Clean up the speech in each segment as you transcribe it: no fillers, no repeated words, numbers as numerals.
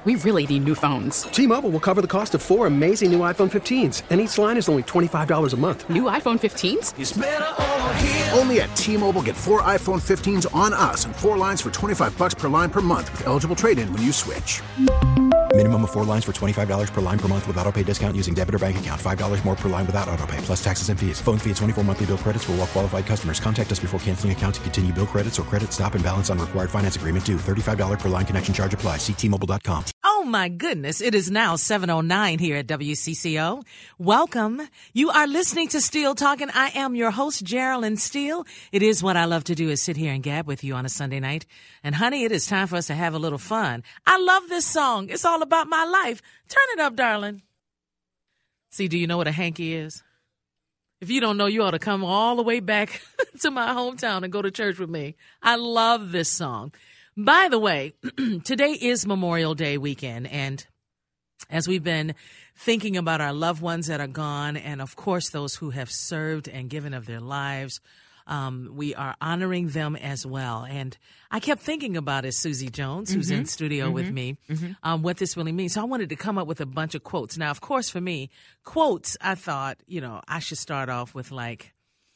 We really need new phones. T-Mobile will cover the cost of 4 amazing new iPhone 15s, and each line is only $25 a month. New iPhone 15s? It's better over here. Only at T-Mobile, get 4 iPhone 15s on us and 4 lines for $25 per line per month with eligible trade-in when you switch. Minimum of 4 lines for $25 per line per month with autopay discount using debit or bank account. $5 more per line without autopay, plus taxes and fees. Phone fee at 24 monthly bill credits for well-qualified customers. Contact us before canceling account to continue bill credits or credit stop and balance on required finance agreement due. $35 per line connection charge applies. See T-Mobile.com. Oh, my goodness. It is now 7:09 here at WCCO. Welcome. You are listening to Steele Talking. I am your host, Geraldine Steele. It is what I love to do is sit here and gab with you on a Sunday night. And, honey, it is time for us to have a little fun. I love this song. It's all about my life. Turn it up, darling. See, do you know what a hanky is? If you don't know, you ought to come all the way back to my hometown and go to church with me. I love this song. By the way, today is Memorial Day weekend, and as we've been thinking about our loved ones that are gone, and of course those who have served and given of their lives, we are honoring them as well. And I kept thinking about it, Susie Jones, who's in studio with me, what this really means. So I wanted to come up with a bunch of quotes. Now, of course, for me, quotes, I thought, I should start off with an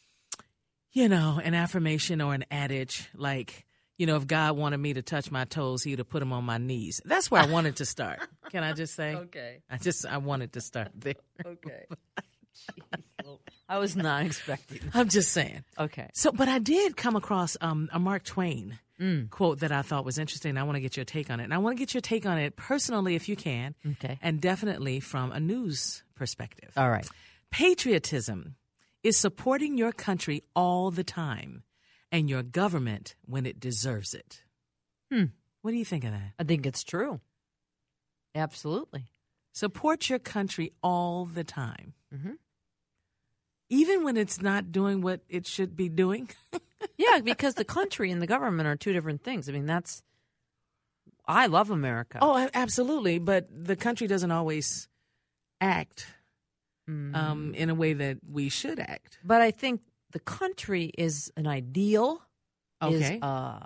affirmation or an adage like, if God wanted me to touch my toes, he would have put them on my knees. That's where I wanted to start. Can I just say? Okay. I wanted to start there. Okay. Jeez. I was not expecting that. I'm just saying. Okay. So, but I did come across a Mark Twain quote that I thought was interesting. I want to get your take on it. And I want to get your take on it personally, if you can. Okay. And definitely from a news perspective. All right. Patriotism is supporting your country all the time and your government when it deserves it. What do you think of that? I think it's true. Absolutely. Support your country all the time. Mm-hmm. Even when it's not doing what it should be doing? Yeah, because the country and the government are two different things. I mean, I love America. Oh, absolutely. But the country doesn't always act in a way that we should act. But I think the country is an ideal. Okay.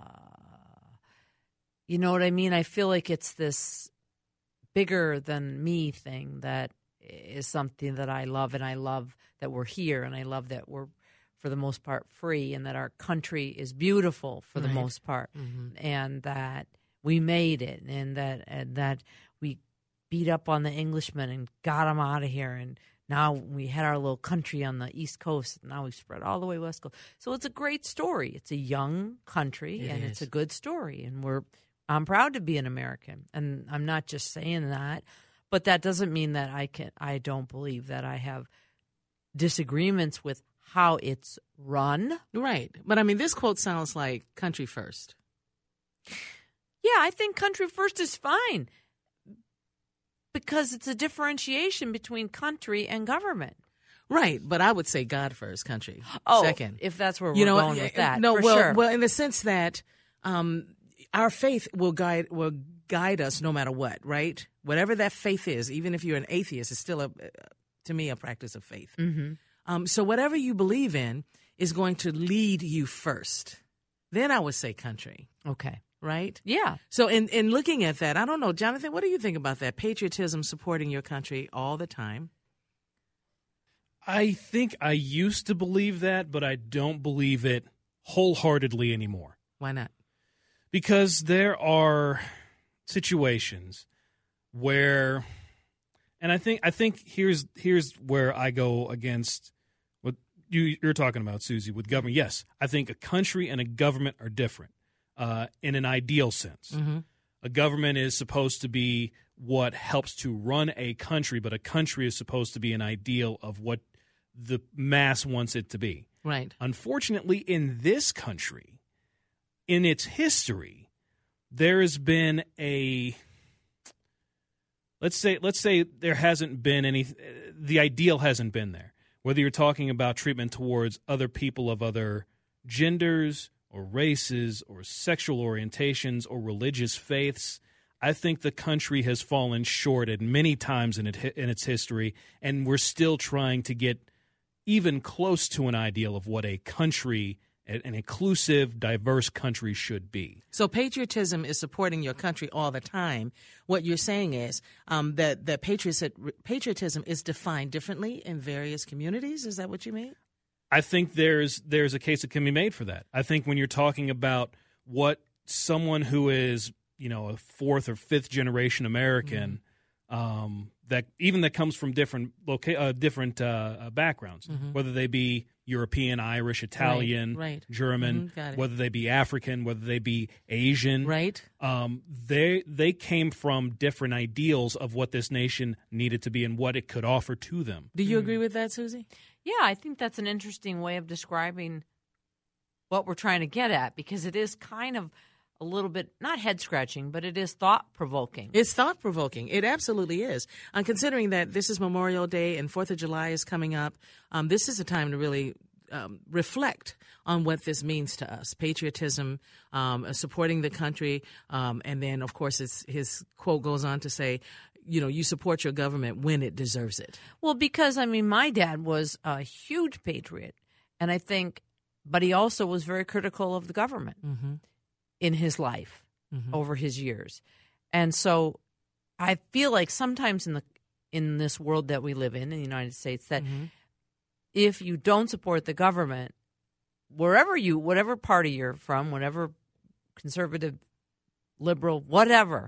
You know what I mean? I feel like it's this bigger than me thing that is something that I love, and I love that we're here, and I love that we're, for the most part, free, and that our country is beautiful for the most part, and that we made it, and that we beat up on the Englishmen and got them out of here, and now we had our little country on the East Coast, and now we've spread all the way West Coast. So it's a great story. It's a young country, and it's a good story, and I'm proud to be an American, and I'm not just saying that, but that doesn't mean that I don't believe that I have disagreements with how it's run. Right. But, I mean, this quote sounds like country first. Yeah, I think country first is fine because it's a differentiation between country and government. Right, but I would say God first, country second. If that's where we're going with that, sure. Well, in the sense that our faith will guide us no matter what, right? Whatever that faith is, even if you're an atheist, it's still, to me, a practice of faith. Mm-hmm. So whatever you believe in is going to lead you first. Then I would say country. Okay. Right? Yeah. So in looking at that, I don't know, Jonathan, what do you think about that? Patriotism, supporting your country all the time. I think I used to believe that, but I don't believe it wholeheartedly anymore. Why not? Because there are situations where, and I think here's where I go against what you're talking about, Susie, with government. Yes, I think a country and a government are different in an ideal sense. Mm-hmm. A government is supposed to be what helps to run a country, but a country is supposed to be an ideal of what the mass wants it to be. Right. Unfortunately, in this country, in its history, there has been let's say there hasn't been any, the ideal hasn't been there. Whether you're talking about treatment towards other people of other genders or races or sexual orientations or religious faiths, I think the country has fallen short at many times in its history, and we're still trying to get even close to an ideal of what a country an inclusive, diverse country should be. So patriotism is supporting your country all the time. What you're saying is that patriotism is defined differently in various communities. Is that what you mean? I think there's a case that can be made for that. I think when you're talking about what someone who is, a fourth or fifth generation American, that comes from different backgrounds, whether they be European, Irish, Italian, German, whether they be African, whether they be Asian, they came from different ideals of what this nation needed to be and what it could offer to them. Do you agree with that, Susie? Yeah, I think that's an interesting way of describing what we're trying to get at, because it is kind of a little bit, not head-scratching, but it is thought-provoking. It's thought-provoking. It absolutely is. Considering that this is Memorial Day and 4th of July is coming up, this is a time to really reflect on what this means to us. Patriotism, supporting the country, and then, of course, his quote goes on to say, you support your government when it deserves it. Well, because, my dad was a huge patriot, and I think, but he also was very critical of the government. In his life over his years. And so I feel like sometimes in this world that we live in the United States, that if you don't support the government, whatever party you're from, whatever conservative, liberal, whatever,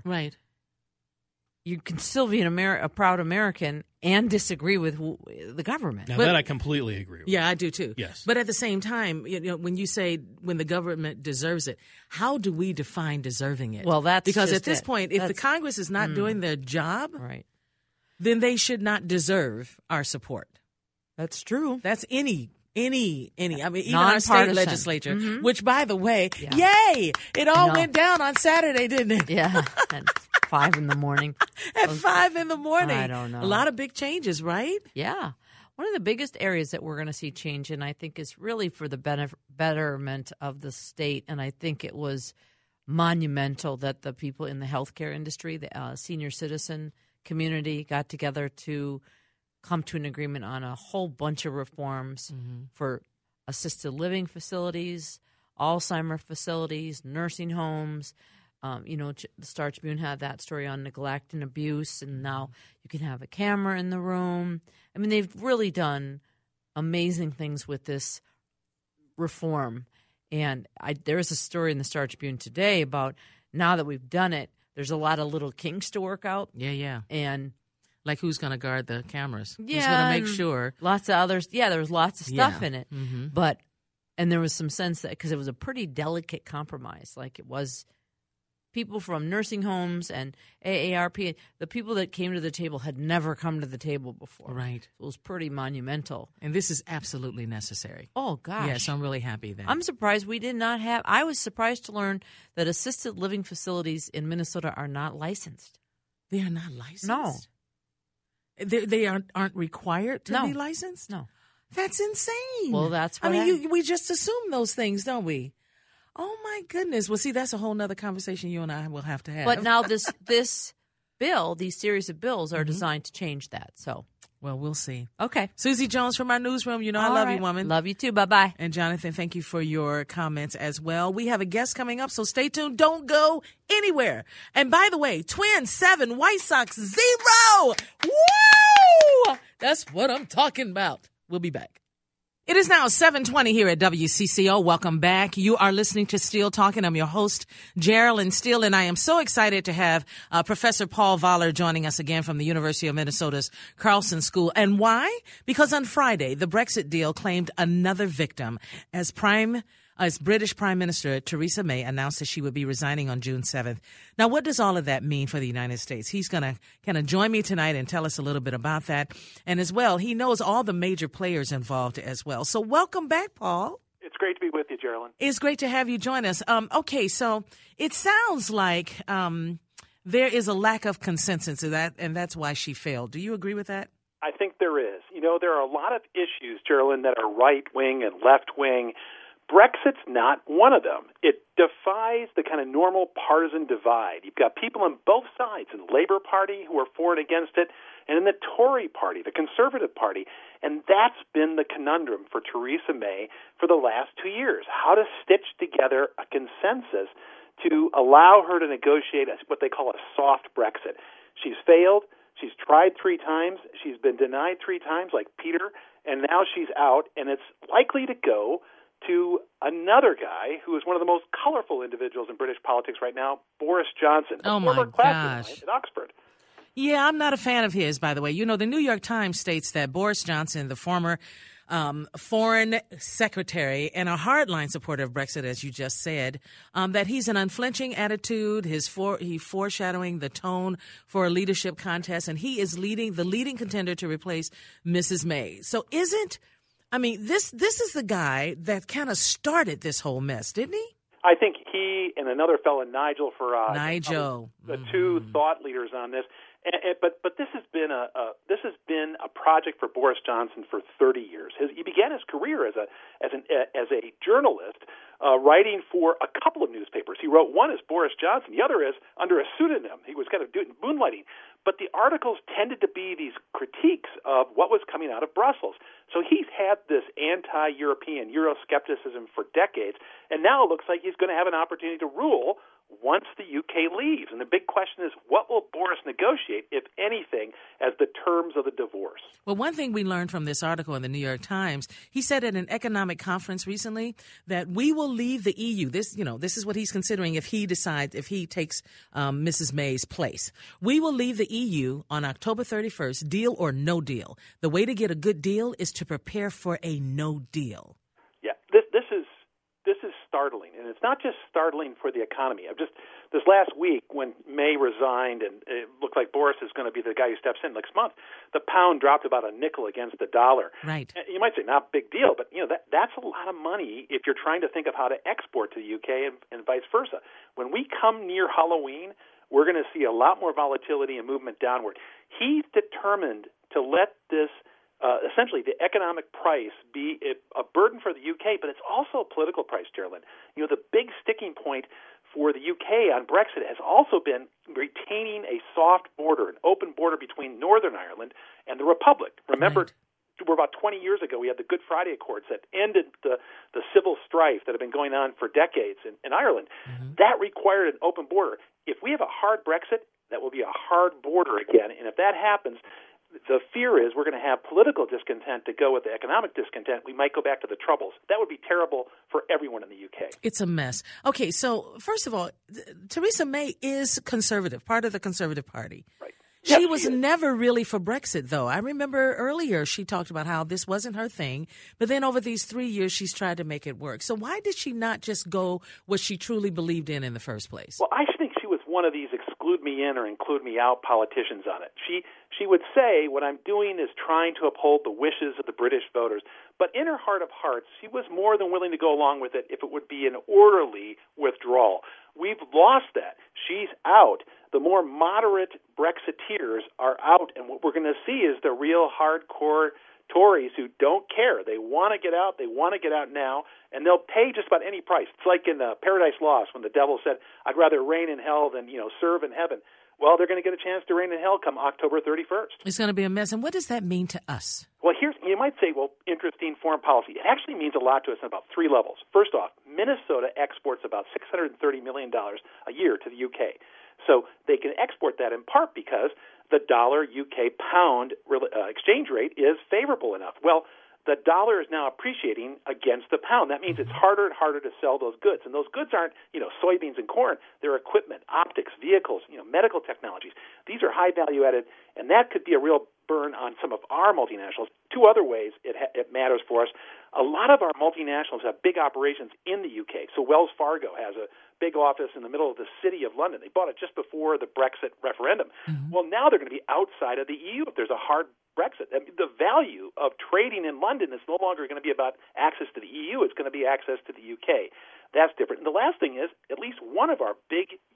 you can still be a proud American and disagree with the government. Now, that I completely agree with. Yeah, I do too. Yes. But at the same time, when you say when the government deserves it, how do we define deserving it? Well, that's because just at this point, if the Congress is not doing their job, then they should not deserve our support. That's true. That's any. Even our state legislature, which, by the way, yay! It all went down on Saturday, didn't it? Yeah. At 5 in the morning. At 5 in the morning. I don't know. A lot of big changes, right? Yeah. One of the biggest areas that we're going to see change in, I think, is really for the betterment of the state. And I think it was monumental that the people in the healthcare industry, the senior citizen community, got together to come to an agreement on a whole bunch of reforms for assisted living facilities, Alzheimer facilities, nursing homes. The Star Tribune had that story on neglect and abuse, and now you can have a camera in the room. They've really done amazing things with this reform. And there was a story in the Star Tribune today about now that we've done it, there's a lot of little kinks to work out. Yeah. And like who's going to guard the cameras? Yeah, who's going to make sure? Lots of others. Yeah, there was lots of stuff in it. Mm-hmm. And there was some sense that, because it was a pretty delicate compromise, like it was people from nursing homes and AARP, the people that came to the table had never come to the table before. Right. So it was pretty monumental. And this is absolutely necessary. Oh, gosh. Yes, I'm really happy that. I'm surprised we did not have – I was surprised to learn that assisted living facilities in Minnesota are not licensed. They are not licensed? No. They aren't required to be licensed? No. That's insane. Well, that's what we just assume those things, don't we? Oh, my goodness. Well, see, that's a whole nother conversation you and I will have to have. But now this bill, these series of bills are designed to change that. So, well, we'll see. Okay. Susie Jones from our newsroom. I love you, woman. Love you too. Bye-bye. And Jonathan, thank you for your comments as well. We have a guest coming up, so stay tuned. Don't go anywhere. And by the way, Twins 7, White Sox 0. Woo! That's what I'm talking about. We'll be back. It is now 7:20 here at WCCO. Welcome back. You are listening to Steele Talking. I'm your host, Geraldine Steele, and I am so excited to have Professor Paul Voller joining us again from the University of Minnesota's Carlson School. And why? Because on Friday, the Brexit deal claimed another victim as British Prime Minister Theresa May announced that she would be resigning on June 7th. Now, what does all of that mean for the United States? He's going to kind of join me tonight and tell us a little bit about that. And as well, he knows all the major players involved as well. So welcome back, Paul. It's great to be with you, Geraldine. It's great to have you join us. Okay, so it sounds like there is a lack of consensus to that, and that's why she failed. Do you agree with that? I think there is. There are a lot of issues, Geraldine, that are right-wing and left-wing. Brexit's not one of them. It defies the kind of normal partisan divide. You've got people on both sides, in the Labour Party who are for and against it, and in the Tory Party, the Conservative Party. And that's been the conundrum for Theresa May for the last 2 years, how to stitch together a consensus to allow her to negotiate what they call a soft Brexit. She's failed. She's tried 3 times. She's been denied 3 times, like Peter, and now she's out, and it's likely to go to another guy who is one of the most colorful individuals in British politics right now, Boris Johnson, a former classmate at Oxford. Yeah, I'm not a fan of his, by the way. You know, the New York Times states that Boris Johnson, the former foreign secretary and a hardline supporter of Brexit, as you just said, that he's an unflinching attitude. He's foreshadowing the tone for a leadership contest, and he is the leading contender to replace Mrs. May. So this is the guy that kind of started this whole mess, didn't he? I think he and another fellow, Nigel Farage, the 2 thought leaders on this. But this has been a project for Boris Johnson for 30 years. He began his career as a journalist, writing for a couple of newspapers. He wrote one as Boris Johnson, the other is under a pseudonym. He was kind of doing moonlighting. But the articles tended to be these critiques of what was coming out of Brussels. So he's had this anti-European Euroscepticism for decades, and now it looks like he's going to have an opportunity to rule once the UK leaves. And the big question is, what will Boris negotiate, if anything, as the terms of the divorce? Well, one thing we learned from this article in the New York Times, he said at an economic conference recently that we will leave the EU. This is what he's considering if he takes Mrs. May's place. We will leave the EU on October 31st, deal or no deal. The way to get a good deal is to prepare for a no deal. Yeah, this is startling, and it's not just startling for the economy. This last week when May resigned and it looked like Boris is going to be the guy who steps in next month, the pound dropped about a nickel against the dollar. Right. You might say not a big deal, but that's a lot of money if you're trying to think of how to export to the UK and vice versa. When we come near Halloween, we're going to see a lot more volatility and movement downward. He's determined to let this essentially the economic price be a burden for the UK, but it's also a political price, Geraldine. The big sticking point for the UK on Brexit has also been retaining a soft border, an open border between Northern Ireland and the Republic. Remember, we're about 20 years ago, we had the Good Friday Accords that ended the civil strife that had been going on for decades in Ireland. Mm-hmm. That required an open border. If we have a hard Brexit, that will be a hard border again, and if that happens, the fear is we're going to have political discontent to go with the economic discontent. We might go back to the Troubles. That would be terrible for everyone in the UK. It's a mess. Okay, so first of all, Theresa May is conservative, part of the Conservative Party. Right. She was never really for Brexit, though. I remember earlier she talked about how this wasn't her thing, but then over these 3 years she's tried to make it work. So why did she not just go what she truly believed in the first place? Well, I think she was one of these exclude me in or include me out politicians on it. She would say, what I'm doing is trying to uphold the wishes of the British voters. But in her heart of hearts, she was more than willing to go along with it if it would be an orderly withdrawal. We've lost that. She's out. The more moderate Brexiteers are out, and what we're going to see is the real hardcore Tories who don't care. They want to get out. They want to get out now, and they'll pay just about any price. It's like in Paradise Lost when the devil said, I'd rather reign in hell than serve in heaven. Well, they're going to get a chance to reign in hell come October 31st. It's going to be a mess. And what does that mean to us? Well, you might say, interesting foreign policy. It actually means a lot to us on about 3 levels. First off, Minnesota exports about $630 million a year to the UK. So they can export that in part because the dollar-UK pound exchange rate is favorable enough. Well, the dollar is now appreciating against the pound. That means it's harder and harder to sell those goods. And those goods aren't, soybeans and corn. They're equipment, optics, vehicles, medical technologies. These are high value added, and that could be a real burn on some of our multinationals. 2 other ways it matters for us. A lot of our multinationals have big operations in the UK. So Wells Fargo has a big office in the middle of the city of London. They bought it just before the Brexit referendum. Mm-hmm. Well, now they're going to be outside of the EU if there's a hard Brexit. I mean, the value of trading in London is no longer going to be about access to the EU. It's going to be access to the UK. That's different. And the last thing is, at least one of our big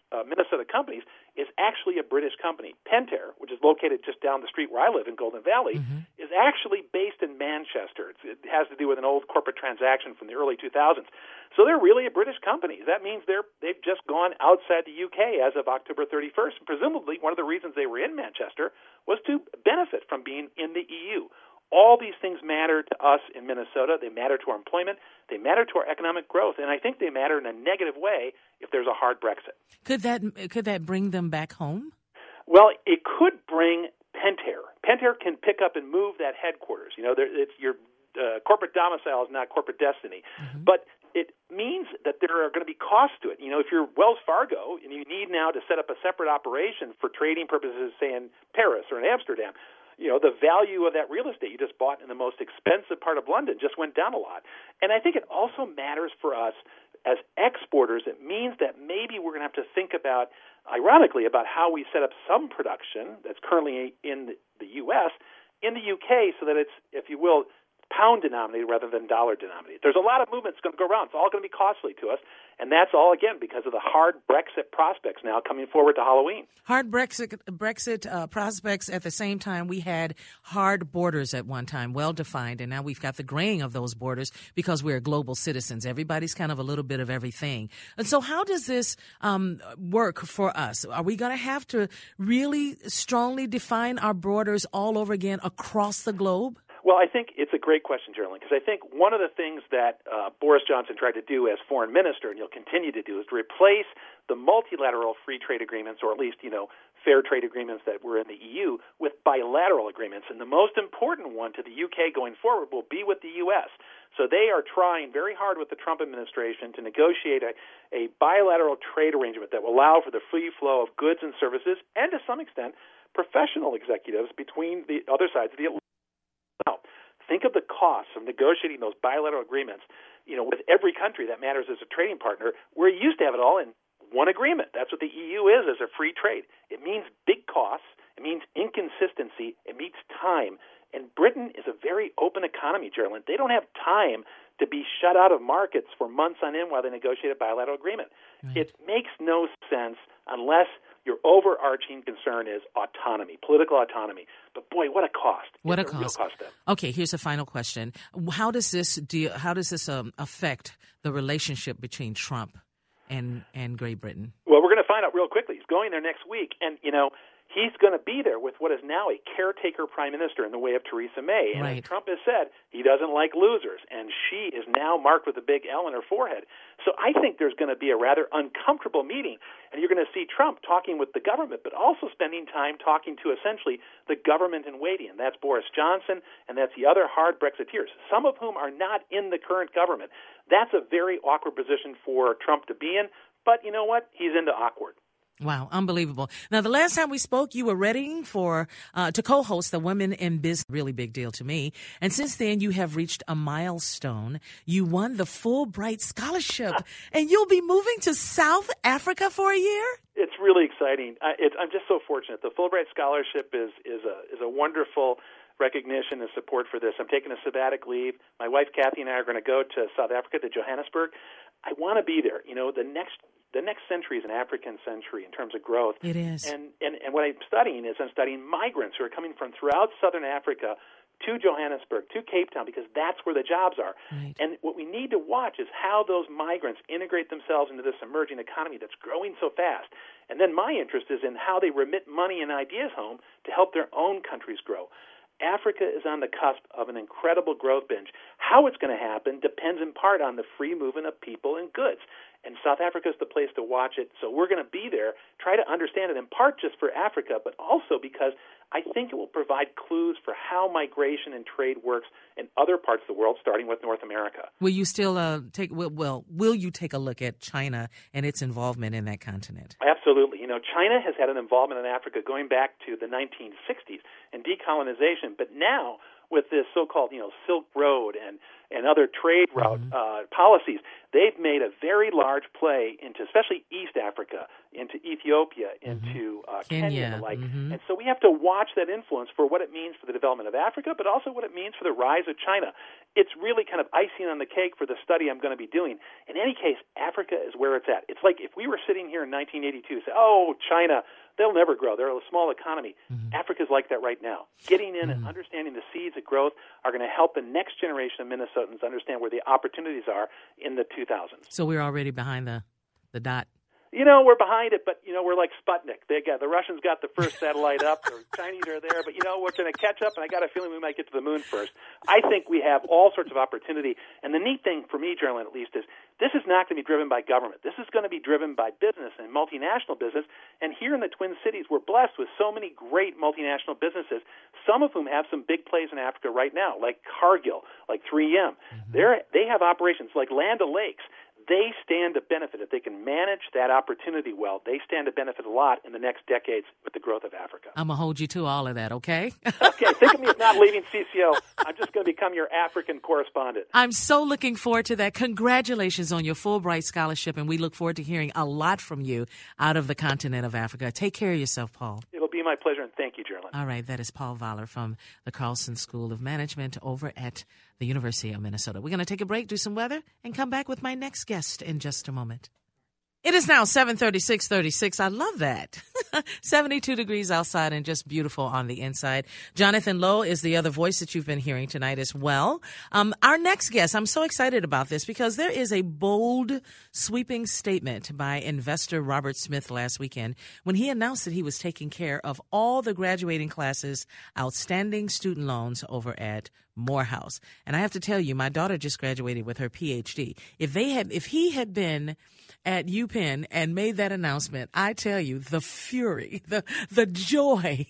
Minnesota companies is actually a British company. Pentair, which is located just down the street where I live in Golden Valley, is actually based in Manchester. It has to do with an old corporate transaction from the early 2000s. So they're really a British company. That means they've just gone outside the UK as of October 31st. And presumably, one of the reasons they were in Manchester was to benefit from being in the EU. All these things matter to us in Minnesota. They matter to our employment. They matter to our economic growth. And I think they matter in a negative way if there's a hard Brexit. Could that bring them back home? Well, it could bring Pentair. Pentair can pick up and move that headquarters. It's your corporate domicile is not corporate destiny. But it means that there are going to be costs to it. If you're Wells Fargo and you need now to set up a separate operation for trading purposes, say in Paris or in Amsterdam, the value of that real estate you just bought in the most expensive part of London just went down a lot. And I think it also matters for us as exporters. It means that maybe we're going to have to think about, ironically, about how we set up some production that's currently in the U.S. in the U.K. so that it's, if you will, pound denominated rather than dollar denominated. There's a lot of movements going to go around. It's all going to be costly to us, and that's all, again, because of the hard Brexit prospects now coming forward to Halloween. Hard Brexit prospects. At the same time, we had hard borders at one time, well-defined, and now we've got the graying of those borders because we're global citizens. Everybody's kind of a little bit of everything. And so how does this work for us? Are we going to have to really strongly define our borders all over again across the globe? Well, I think it's a great question, Geraldine, because I think one of the things that Boris Johnson tried to do as foreign minister, and he'll continue to do, is to replace the multilateral free trade agreements, or at least, fair trade agreements that were in the EU, with bilateral agreements. And the most important one to the UK going forward will be with the U.S. So they are trying very hard with the Trump administration to negotiate a bilateral trade arrangement that will allow for the free flow of goods and services, and to some extent, professional executives between the other sides of the Atlantic. Now, think of the costs of negotiating those bilateral agreements, with every country that matters as a trading partner, where you used to have it all in one agreement. That's what the EU is as a free trade. It means big costs. It means inconsistency. It means time. And Britain is a very open economy, Geraldine. They don't have time to be shut out of markets for months on end while they negotiate a bilateral agreement. Right. It makes no sense unless your overarching concern is autonomy, political autonomy. But boy, what a cost! What a cost! Okay, here's a final question: How does this affect the relationship between Trump and Great Britain? Well, we're going to find out real quickly. He's going there next week, and he's going to be there with what is now a caretaker prime minister in the way of Theresa May. And right. as Trump has said, he doesn't like losers, and she is now marked with a big L on her forehead. So I think there's going to be a rather uncomfortable meeting, and you're going to see Trump talking with the government, but also spending time talking to essentially the government in waiting. And that's Boris Johnson, and that's the other hard Brexiteers, some of whom are not in the current government. That's a very awkward position for Trump to be in, but you know what? He's into awkward. Wow, unbelievable. Now, the last time we spoke, you were ready to co-host the Women in Business, really big deal to me. And since then, you have reached a milestone. You won the Fulbright Scholarship, and you'll be moving to South Africa for a year? It's really exciting. I'm just so fortunate. The Fulbright Scholarship is a wonderful recognition and support for this. I'm taking a sabbatic leave. My wife, Kathy, and I are going to go to South Africa, to Johannesburg. I want to be there. The next century is an African century in terms of growth. It is. And what I'm studying migrants who are coming from throughout southern Africa to Johannesburg, to Cape Town, because that's where the jobs are. Right. And what we need to watch is how those migrants integrate themselves into this emerging economy that's growing so fast. And then my interest is in how they remit money and ideas home to help their own countries grow. Africa is on the cusp of an incredible growth binge. How it's going to happen depends in part on the free movement of people and goods. And South Africa is the place to watch it. So we're going to be there, try to understand it in part just for Africa, but also because I think it will provide clues for how migration and trade works in other parts of the world, starting with North America. Will you still will you take a look at China and its involvement in that continent? Absolutely. China has had an involvement in Africa going back to the 1960s in decolonization, but now with this so-called, Silk Road and other trade route policies, they've made a very large play into, especially East Africa, into Ethiopia, into Kenya and the like. And so we have to watch that influence for what it means for the development of Africa, but also what it means for the rise of China. It's really kind of icing on the cake for the study I'm going to be doing. In any case, Africa is where it's at. It's like if we were sitting here in 1982, say, oh, China, they'll never grow. They're a small economy. Africa's like that right now. Getting in and understanding the seeds of growth are going to help the next generation of Minnesotans understand where the opportunities are in the 2000s. So we're already behind the dot. We're behind it, but, we're like Sputnik. The Russians got the first satellite up. The Chinese are there, but, we're going to catch up, and I got a feeling we might get to the moon first. I think we have all sorts of opportunity, and the neat thing for me, Geraldine, at least, is this is not going to be driven by government. This is going to be driven by business and multinational business, and here in the Twin Cities, we're blessed with so many great multinational businesses, some of whom have some big plays in Africa right now, like Cargill, like 3M. They have operations like Land O'Lakes. They stand to benefit. If they can manage that opportunity well, they stand to benefit a lot in the next decades with the growth of Africa. I'm going to hold you to all of that, okay? Okay, think of me as not leaving CCO. I'm just going to become your African correspondent. I'm so looking forward to that. Congratulations on your Fulbright scholarship, and we look forward to hearing a lot from you out of the continent of Africa. Take care of yourself, Paul. It'll be my pleasure, and thank you, Geraldine. All right, that is Paul Voller from the Carlson School of Management over at the University of Minnesota. We're going to take a break, do some weather, and come back with my next guest in just a moment. It is now 7:36. I love that. 72 degrees outside and just beautiful on the inside. Jonathan Lowe is the other voice that you've been hearing tonight as well. Our next guest, I'm so excited about this because there is a bold, sweeping statement by investor Robert Smith last weekend when he announced that he was taking care of all the graduating classes' outstanding student loans over at Morehouse. And I have to tell you, my daughter just graduated with her PhD. If he had been at UPenn and made that announcement, I tell you, the fury, the joy,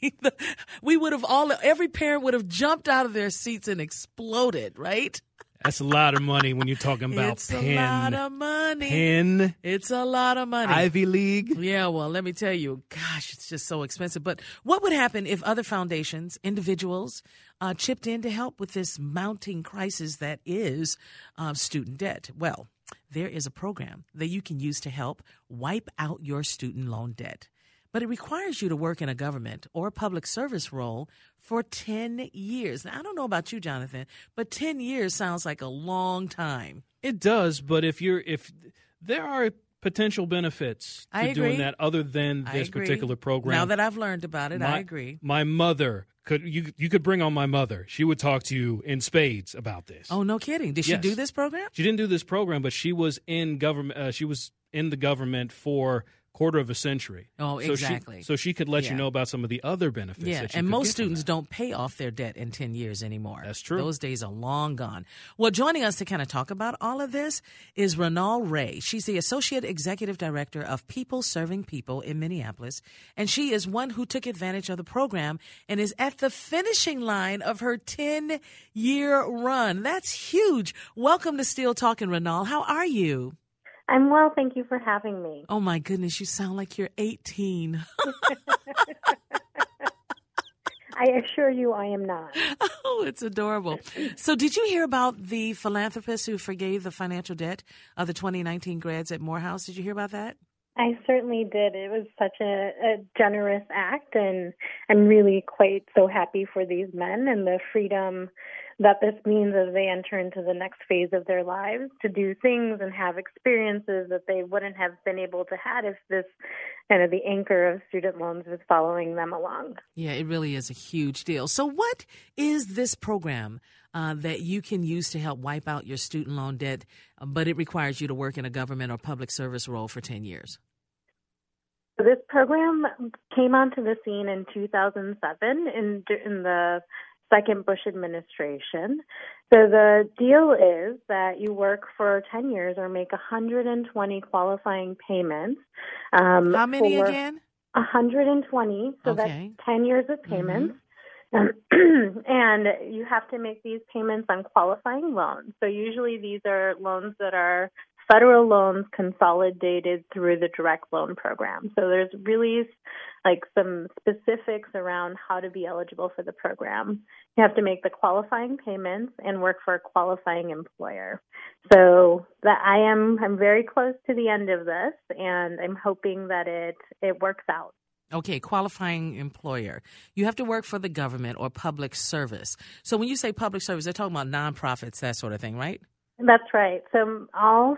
every parent would have jumped out of their seats and exploded, right? That's a lot of money when you're talking about It's a lot of money. Penn. It's a lot of money. Ivy League. Yeah, well, let me tell you, gosh, it's just so expensive. But what would happen if other foundations, individuals, chipped in to help with this mounting crisis that is student debt? Well, there is a program that you can use to help wipe out your student loan debt. But it requires you to work in a government or public service role for 10 years. Now, I don't know about you, Jonathan, but 10 years sounds like a long time. It does, but if there are potential benefits to doing that other than this particular program. Now that I've learned about it, I agree. My mother you could bring on my mother. She would talk to you in spades about this. Oh, no kidding. Did she do this program? She didn't do this program, but she was in government. She was in the government for quarter of a century. Oh, exactly. So she could let you know about some of the other benefits. Yeah, that you and could most get students don't pay off their debt in 10 years anymore. That's true. Those days are long gone. Well, joining us to kind of talk about all of this is Renal Ray. She's the Associate Executive Director of People Serving People in Minneapolis, and she is one who took advantage of the program and is at the finishing line of her 10-year run. That's huge. Welcome to Still Talking, Renal. How are you? I'm well, thank you for having me. Oh, my goodness, you sound like you're 18. I assure you I am not. Oh, it's adorable. So did you hear about the philanthropist who forgave the financial debt of the 2019 grads at Morehouse? Did you hear about that? I certainly did. It was such a generous act, and I'm really quite so happy for these men and the freedom that this means as they enter into the next phase of their lives to do things and have experiences that they wouldn't have been able to have if this kind of the anchor of student loans was following them along. Yeah, it really is a huge deal. So what is this program that you can use to help wipe out your student loan debt, but it requires you to work in a government or public service role for 10 years? This program came onto the scene in 2007 in the second Bush administration. So the deal is that you work for 10 years or make 120 qualifying payments. How many again? 120. So that's 10 years of payments. And you have to make these payments on qualifying loans. So usually these are loans that are federal loans consolidated through the direct loan program. So there's really like some specifics around how to be eligible for the program. You have to make the qualifying payments and work for a qualifying employer. So that I'm very close to the end of this, and I'm hoping that it works out. Okay, qualifying employer. You have to work for the government or public service. So when you say public service, they're talking about nonprofits, that sort of thing, right? That's right. So all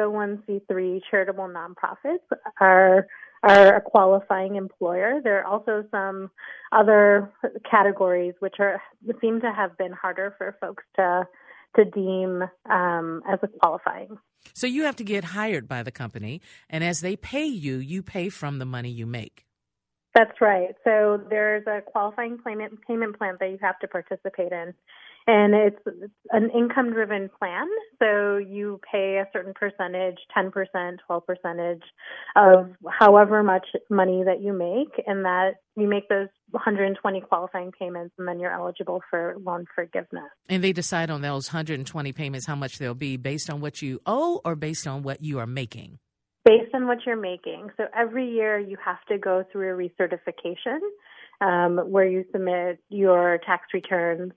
501c3 charitable nonprofits are a qualifying employer. There are also some other categories which seem to have been harder for folks to deem as a qualifying. So you have to get hired by the company, and as they pay you, you pay from the money you make. That's right. So there's a qualifying payment plan that you have to participate in. And it's an income-driven plan. So you pay a certain percentage, 10%, 12% of however much money that you make, and that you make those 120 qualifying payments, and then you're eligible for loan forgiveness. And they decide on those 120 payments how much they'll be based on what you owe or based on what you are making? Based on what you're making. So every year you have to go through a recertification where you submit your tax returns,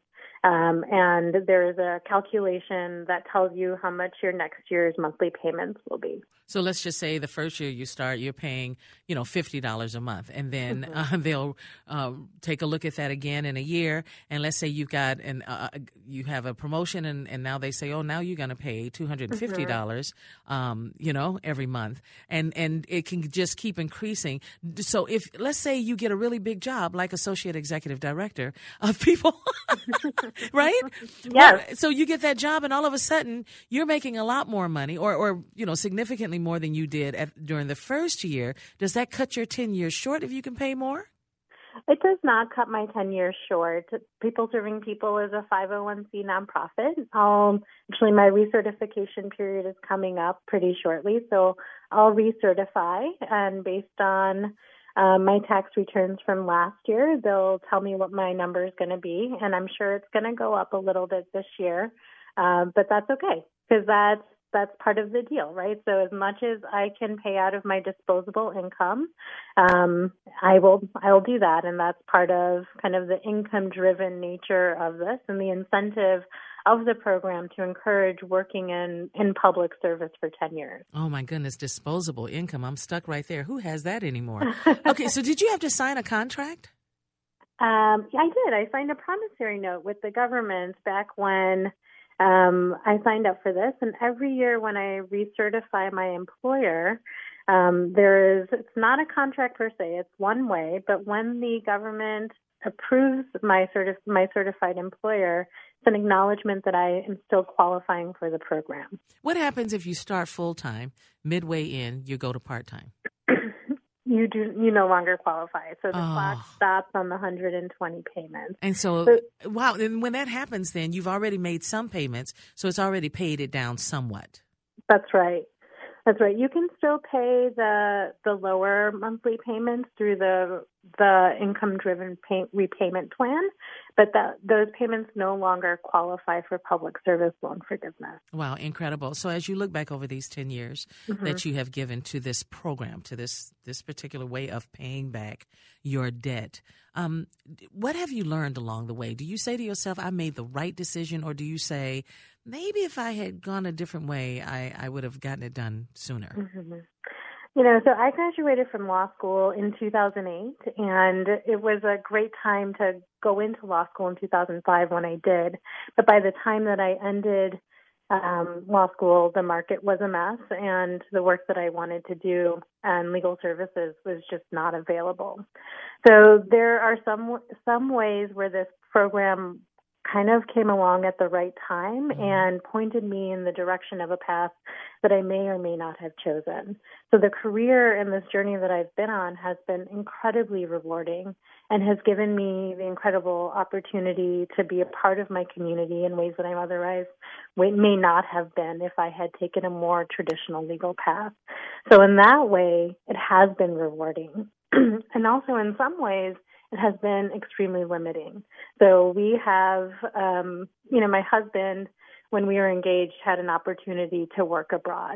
and there's a calculation that tells you how much your next year's monthly payments will be. So let's just say the first year you start, you're paying, $50 a month, and then they'll take a look at that again in a year. And let's say you've got you have a promotion, and now they say, oh, now you're going to pay $250, every month, and it can just keep increasing. So if let's say you get a really big job, like associate executive director of people, right? Yes. Well, so you get that job, and all of a sudden you're making a lot more money, or significantly more than you did during the first year. Does that cut your 10 years short if you can pay more? It does not cut my 10 years short. People Serving People is a 501c nonprofit. Actually, my recertification period is coming up pretty shortly, so I'll recertify, and based on my tax returns from last year, they'll tell me what my number is going to be, and I'm sure it's going to go up a little bit this year, but that's okay, because that's part of the deal, right? So as much as I can pay out of my disposable income, I will do that, and that's part of kind of the income-driven nature of this and the incentive of the program to encourage working in public service for 10 years. Oh, my goodness, disposable income. I'm stuck right there. Who has that anymore? Okay, so did you have to sign a contract? I did. I signed a promissory note with the government back when I signed up for this, and every year when I recertify my employer, it's not a contract per se, it's one way, but when the government approves my certified employer, it's an acknowledgement that I am still qualifying for the program. What happens if you start full-time, midway in, you go to part-time? You no longer qualify. So the clock stops on the 120 payments. And so, wow, and when that happens, then you've already made some payments, so it's already paid it down somewhat. That's right. That's right. You can still pay the lower monthly payments through the income-driven repayment plan, but those payments no longer qualify for public service loan forgiveness. Wow, incredible. So as you look back over these 10 years that you have given to this program, to this particular way of paying back your debt, what have you learned along the way? Do you say to yourself, I made the right decision, or do you say, maybe if I had gone a different way, I would have gotten it done sooner? Mm-hmm. So I graduated from law school in 2008, and it was a great time to go into law school in 2005 when I did. But by the time that I ended law school, the market was a mess, and the work that I wanted to do and legal services was just not available. So there are some ways where this program kind of came along at the right time and pointed me in the direction of a path that I may or may not have chosen. So the career and this journey that I've been on has been incredibly rewarding and has given me the incredible opportunity to be a part of my community in ways that I otherwise may not have been if I had taken a more traditional legal path. So in that way, it has been rewarding. And also in some ways, it has been extremely limiting. So we have, my husband, when we were engaged, had an opportunity to work abroad.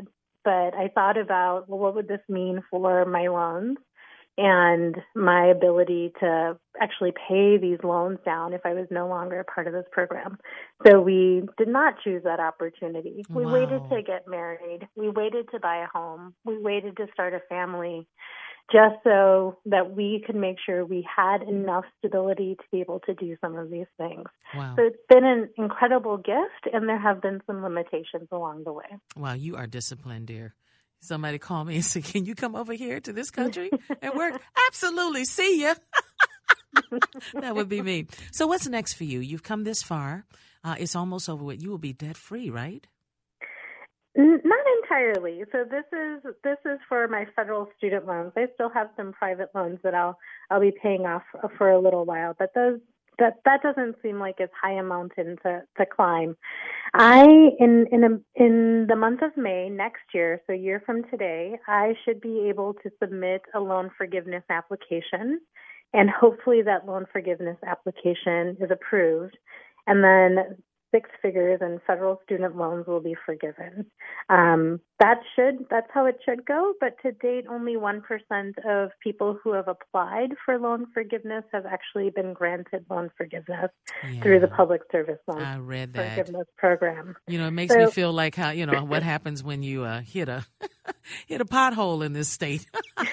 but I thought about, well, what would this mean for my loans and my ability to actually pay these loans down if I was no longer a part of this program. So we did not choose that opportunity. We waited to get married. We waited to buy a home. We waited to start a family just so that we could make sure we had enough stability to be able to do some of these things. Wow. So it's been an incredible gift, and there have been some limitations along the way. Wow, you are disciplined, dear. Somebody call me and say, can you come over here to this country and work? Absolutely. See ya. That would be me. So what's next for you? You've come this far. It's almost over with. You will be debt free, right? Not entirely. So this is for my federal student loans. I still have some private loans that I'll be paying off for a little while, but that doesn't seem like as high a mountain to climb. In the month of May next year, so a year from today, I should be able to submit a loan forgiveness application, and hopefully that loan forgiveness application is approved, and then 6 figures in federal student loans will be forgiven. That's how it should go, but to date, only 1% of people who have applied for loan forgiveness have actually been granted loan forgiveness through the Public Service Loan Forgiveness Program. You know, it makes me feel like how, you know, what happens when you hit a pothole in this state.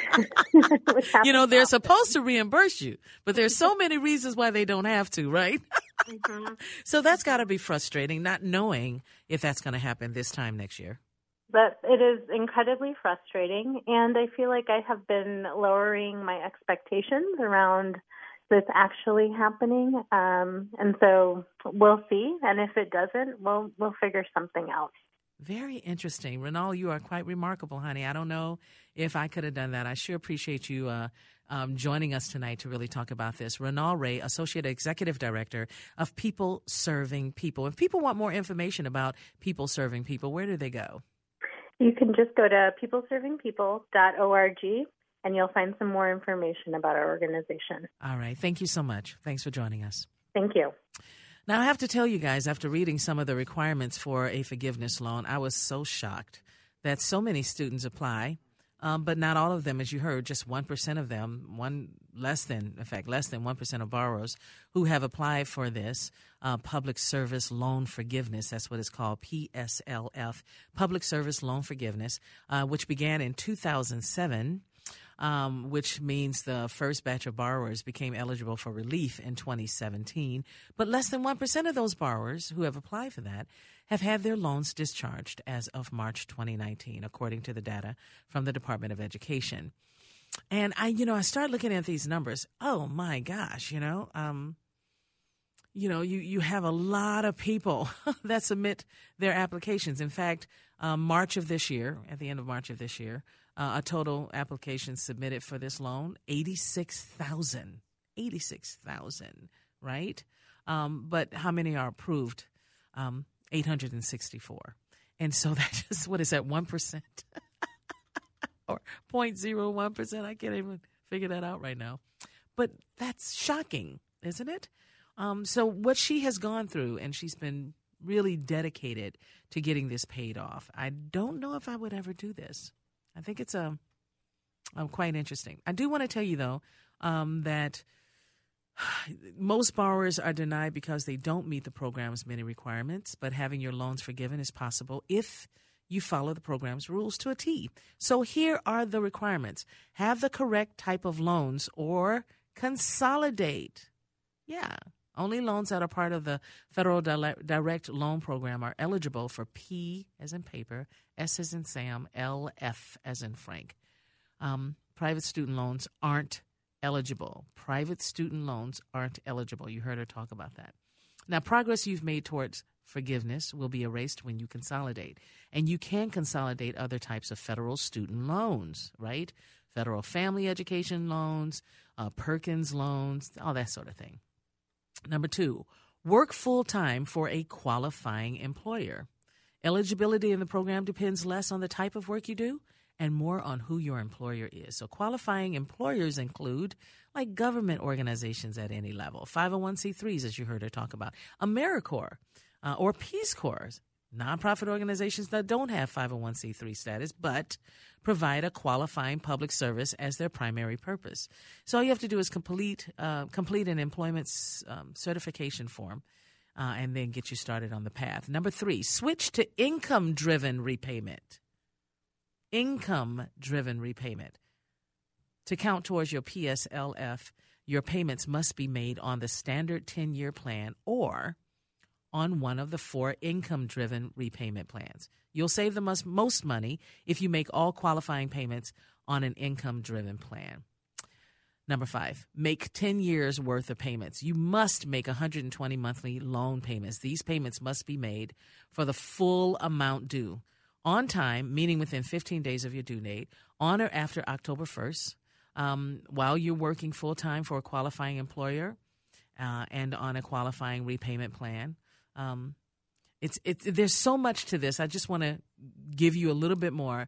You know, they're supposed to reimburse you, but there's so many reasons why they don't have to, right? Mm-hmm. So that's got to be frustrating, not knowing if that's going to happen this time next year. But it is incredibly frustrating, and I feel like I have been lowering my expectations around this actually happening. And so we'll see, and if it doesn't, we'll figure something out. Very interesting. Renal, you are quite remarkable, honey. I don't know if I could have done that. I sure appreciate you joining us tonight to really talk about this. Renal Ray, Associate Executive Director of People Serving People. If people want more information about People Serving People, where do they go? You can just go to peopleservingpeople.org, and you'll find some more information about our organization. All right. Thank you so much. Thanks for joining us. Thank you. Now, I have to tell you guys, after reading some of the requirements for a forgiveness loan, I was so shocked that so many students apply, but not all of them, as you heard, just 1% of them, less than 1% of borrowers who have applied for this Public Service Loan Forgiveness. That's what it's called, PSLF, Public Service Loan Forgiveness, which began in 2007. Which means the first batch of borrowers became eligible for relief in 2017. But less than 1% of those borrowers who have applied for that have had their loans discharged as of March 2019, according to the data from the Department of Education. And I started looking at these numbers. Oh my gosh, you have a lot of people that submit their applications. In fact, March of this year, at the end of March of this year, a total applications submitted for this loan, 86,000, right? But how many are approved? 864. And so that just, what is that, 1%? Or 0.01%? I can't even figure that out right now. But that's shocking, isn't it? So what she has gone through, and she's been really dedicated to getting this paid off. I don't know if I would ever do this. I think it's quite interesting. I do want to tell you, though, that most borrowers are denied because they don't meet the program's many requirements, but having your loans forgiven is possible if you follow the program's rules to a T. So here are the requirements. Have the correct type of loans or consolidate. Yeah. Only loans that are part of the Federal Direct Loan Program are eligible for P as in paper, S as in Sam, L, F as in Frank. Private student loans aren't eligible. Private student loans aren't eligible. You heard her talk about that. Now, progress you've made towards forgiveness will be erased when you consolidate. And you can consolidate other types of federal student loans, right? Federal family education loans, Perkins loans, all that sort of thing. Number 2, work full-time for a qualifying employer. Eligibility in the program depends less on the type of work you do and more on who your employer is. So qualifying employers include like government organizations at any level, 501c3s, as you heard her talk about, AmeriCorps or Peace Corps, nonprofit organizations that don't have 501c3 status but provide a qualifying public service as their primary purpose. So all you have to do is complete an employment certification form and then get you started on the path. Number 3, switch to income-driven repayment. Income-driven repayment. To count towards your PSLF, your payments must be made on the standard 10-year plan or on one of the 4 income-driven repayment plans. You'll save the most money if you make all qualifying payments on an income-driven plan. Number 5, make 10 years' worth of payments. You must make 120 monthly loan payments. These payments must be made for the full amount due on time, meaning within 15 days of your due date, on or after October 1st, while you're working full-time for a qualifying employer and on a qualifying repayment plan. There's so much to this. I just want to give you a little bit more.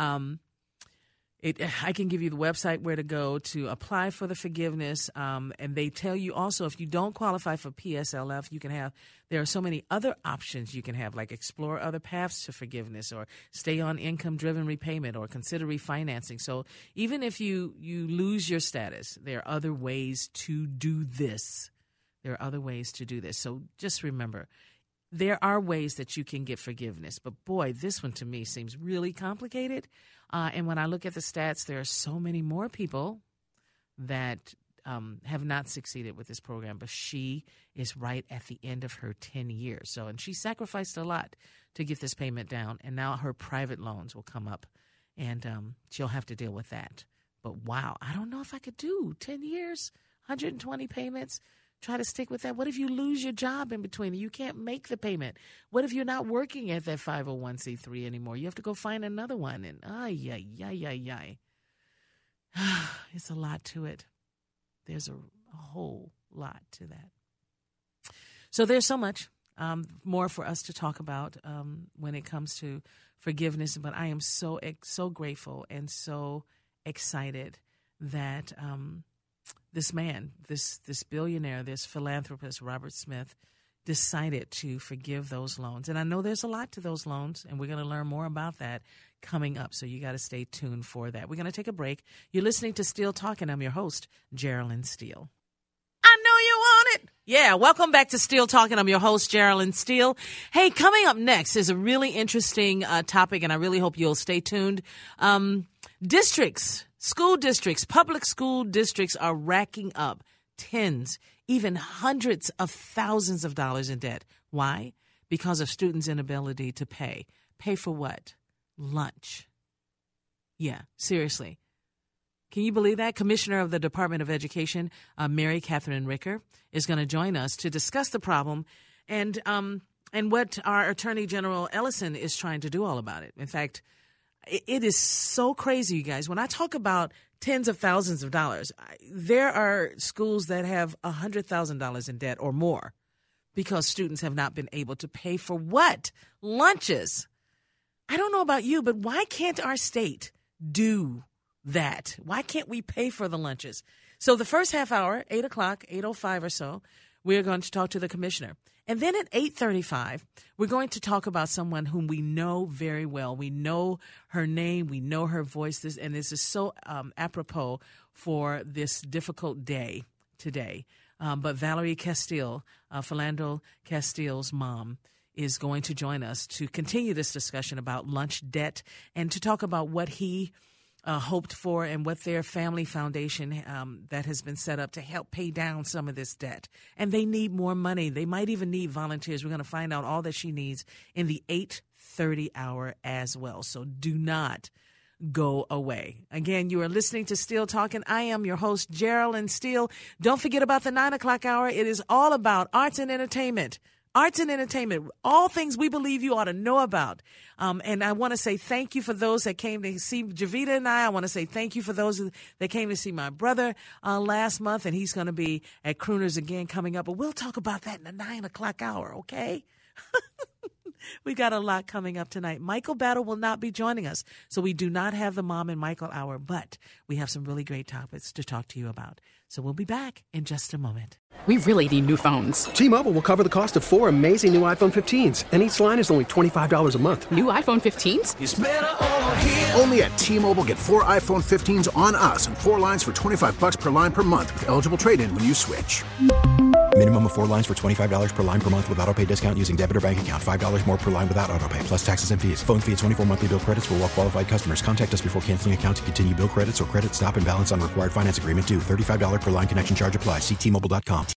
I can give you the website where to go to apply for the forgiveness, and they tell you also if you don't qualify for PSLF, there are so many other options you can have, like explore other paths to forgiveness or stay on income-driven repayment or consider refinancing. So even if you lose your status, there are other ways to do this. So just remember, there are ways that you can get forgiveness. But, boy, this one to me seems really complicated. And when I look at the stats, there are so many more people that have not succeeded with this program. But she is right at the end of her 10 years. And she sacrificed a lot to get this payment down. And now her private loans will come up, and she'll have to deal with that. But, wow, I don't know if I could do 10 years, 120 payments. Try to stick with that. What if you lose your job in between? You can't make the payment. What if you're not working at that 501c3 anymore? You have to go find another one. And it's a lot to it. There's a whole lot to that. So there's so much more for us to talk about when it comes to forgiveness. But I am so grateful and so excited that this man, this billionaire, this philanthropist, Robert Smith, decided to forgive those loans. And I know there's a lot to those loans, and we're going to learn more about that coming up. So you got to stay tuned for that. We're going to take a break. You're listening to Steele Talk, and I'm your host, Geraldine Steele. I know you want it. Yeah, welcome back to Steele Talk, and I'm your host, Geraldine Steele. Hey, coming up next is a really interesting topic, and I really hope you'll stay tuned. School districts, public school districts are racking up tens, even hundreds of thousands of dollars in debt. Why? Because of students' inability to pay. Pay for what? Lunch. Yeah, seriously. Can you believe that? Commissioner of the Department of Education, Mary Catherine Ricker, is going to join us to discuss the problem and what our Attorney General Ellison is trying to do all about it. In fact, it is so crazy, you guys. When I talk about tens of thousands of dollars, there are schools that have $100,000 in debt or more because students have not been able to pay for what? Lunches. I don't know about you, but why can't our state do that? Why can't we pay for the lunches? So the first half hour, 8 o'clock, 8:05 or so, we're going to talk to the commissioner. And then at 8:35, we're going to talk about someone whom we know very well. We know her name. We know her voice. And this is so apropos for this difficult day today. But Valerie Castile, Philando Castile's mom, is going to join us to continue this discussion about lunch debt and to talk about what he hoped for and what their family foundation that has been set up to help pay down some of this debt. And they need more money. They might even need volunteers. We're going to find out all that she needs in the 8:30 hour as well. So do not go away. Again, you are listening to Steele Talk, and I am your host, Geraldine Steele. Don't forget about the 9 o'clock hour. It is all about arts and entertainment. Arts and entertainment, all things we believe you ought to know about. And I want to say thank you for those that came to see Javita and I. I want to say thank you for those that came to see my brother last month, and he's going to be at Crooners again coming up. But we'll talk about that in the 9 o'clock hour, okay? We got a lot coming up tonight. Michael Battle will not be joining us, so we do not have the Mom and Michael hour, but we have some really great topics to talk to you about. So we'll be back in just a moment. We really need new phones. T-Mobile will cover the cost of 4 amazing new iPhone 15s, and each line is only $25 a month. New iPhone 15s? It's better over here. Only at T-Mobile, get 4 iPhone 15s on us and 4 lines for $25 per line per month with eligible trade-in when you switch. Minimum of 4 lines for $25 per line per month with autopay discount using debit or bank account. $5 more per line without autopay, plus taxes and fees. Phone fee at 24 monthly bill credits for well-qualified customers. Contact us before canceling account to continue bill credits or credit stop and balance on required finance agreement due. $35 per line connection charge applies. See T-Mobile.com.